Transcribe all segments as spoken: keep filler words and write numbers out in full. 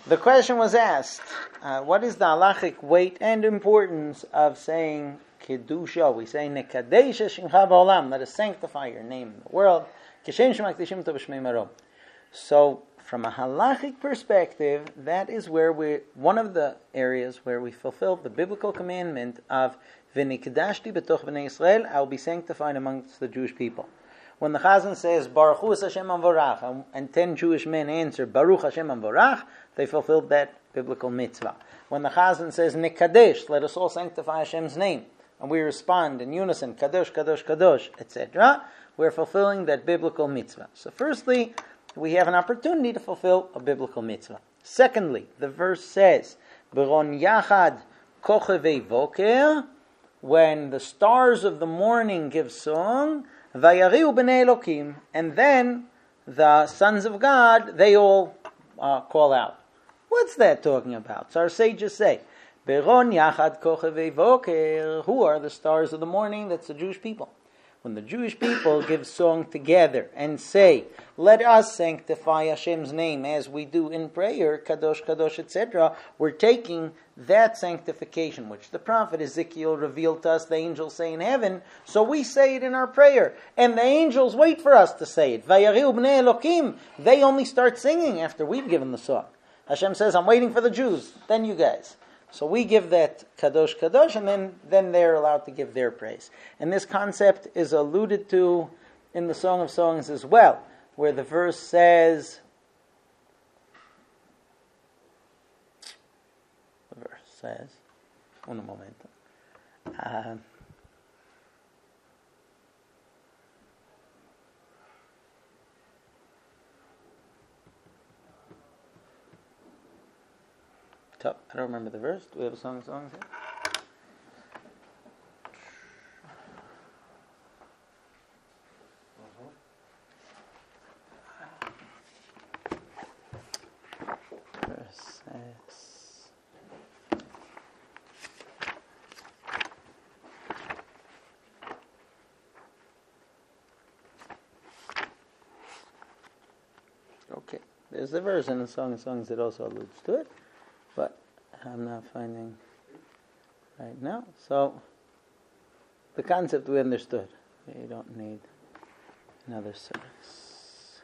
The question was asked, uh, what is the halachic weight and importance of saying Kedusha? We say, Nekadesh Shimcha Ba'olam, let us sanctify your name in the world. Kishem Shemakdishim to B'Shmei Marom. So, from a halachic perspective, that is where we, one of the areas where we fulfill the biblical commandment of V'nikdashti b'toch b'nei Yisrael, I will be sanctified amongst the Jewish people. When the Chazan says, Baruch Hu Hashem Amvorach, and, and ten Jewish men answer, Baruch Hashem Amvorach, they fulfilled that biblical mitzvah. When the Chazan says, Nekadesh, let us all sanctify Hashem's name, and we respond in unison, Kadosh, Kadosh, Kadosh, et cetera, we're fulfilling that biblical mitzvah. So firstly, we have an opportunity to fulfill a biblical mitzvah. Secondly, the verse says, Beron Yachad Kochevei Voker, when the stars of the morning give song, Vayariu b'nei Elokim, and then the sons of God, they all uh, call out. What's that talking about? So our sages say, Beron Yachad Kochevei Voker, who are the stars of the morning? That's the Jewish people. When the Jewish people give song together and say, let us sanctify Hashem's name as we do in prayer, Kadosh, Kadosh, et cetera, we're taking that sanctification, which the prophet Ezekiel revealed to us, the angels say in heaven, so we say it in our prayer. And the angels wait for us to say it. Vayariu b'nei Elokim, they only start singing after we've given the song. Hashem says, I'm waiting for the Jews, then you guys. So we give that Kadosh Kadosh, and then, then they're allowed to give their praise. And this concept is alluded to in the Song of Songs as well, where the verse says, the verse says, un momento, uh, I don't remember the verse. Do we have a song of songs here? Verse says, okay, there's the verse in the Song of Songs that also alludes to it. But I'm not finding right now. So the concept we understood. You don't need another service.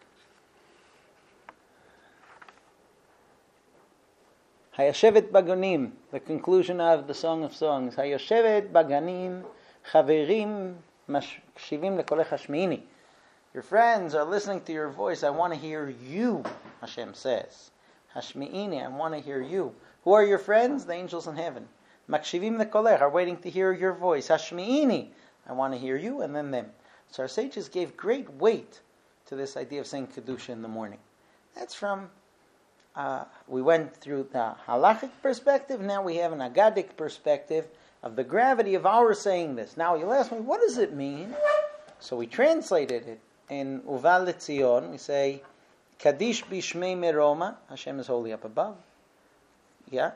Hayashevet Baganim, the conclusion of the Song of Songs. Hayashevet Baganim Chaverim Mashivim Lekolech Hashmiini. Your friends are listening to your voice. I want to hear you, Hashem says. Hashmi'ini, I want to hear you. Who are your friends? The angels in heaven. Makshivim lekolech, are waiting to hear your voice. Hashmi'ini, I want to hear you, and then them. So our sages gave great weight to this idea of saying Kedusha in the morning. That's from, uh, we went through the halachic perspective, now we have an agadic perspective of the gravity of our saying this. Now you'll ask me, what does it mean? So we translated it in Uval Letzion, we say, Kadish bishmei meroma, Hashem is holy up above. Yeah.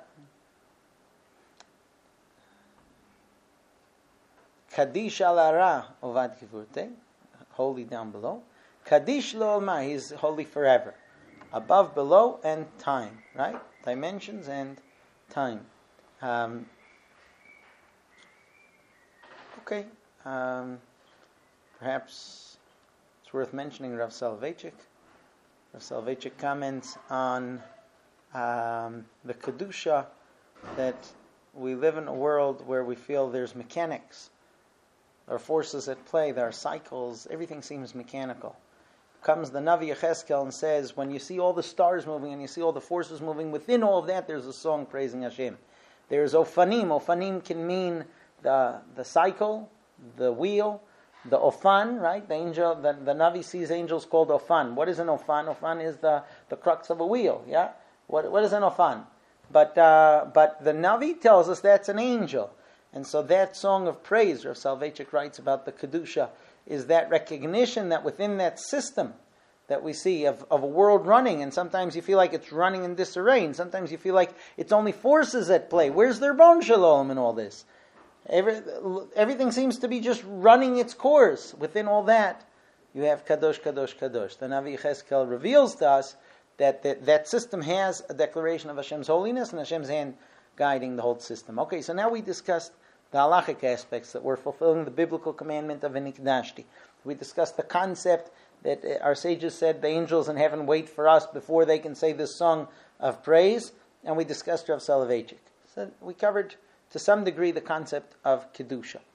Kadish alara ovad kivurte, holy down below. Kadish lo alma, he is holy forever. Above, below, and time, right? Dimensions and time. Um, okay. Um, perhaps it's worth mentioning Rav Soloveitchik. Rav Soloveitchik comments on um, the Kedusha, that we live in a world where we feel there's mechanics. There are forces at play, there are cycles, everything seems mechanical. Comes the Navi Yecheskel and says, when you see all the stars moving and you see all the forces moving, within all of that there's a song praising Hashem. There's Ofanim. Ofanim can mean the the cycle, the wheel, the Ofan, right? The angel, the, the Navi sees angels called Ofan. What is an Ofan? Ofan is the, the crux of a wheel, yeah? What What is an Ofan? But, uh, but the Navi tells us that's an angel. And so that song of praise, Rav Soloveitchik writes about the Kedusha, is that recognition that within that system that we see of, of a world running, and sometimes you feel like it's running in disarray, and sometimes you feel like it's only forces at play. Where's their Ribbon Shalom in all this? Every, everything seems to be just running its course. Within all that, you have Kadosh, Kadosh, Kadosh. The Navi Cheskel reveals to us that, that that system has a declaration of Hashem's holiness and Hashem's hand guiding the whole system. Okay, so now we discussed the halachic aspects that we're fulfilling the biblical commandment of V'nikdashti. We discussed the concept that our sages said the angels in heaven wait for us before they can say this song of praise, and we discussed Rav Soloveitchik. So we covered to some degree the concept of Kedusha.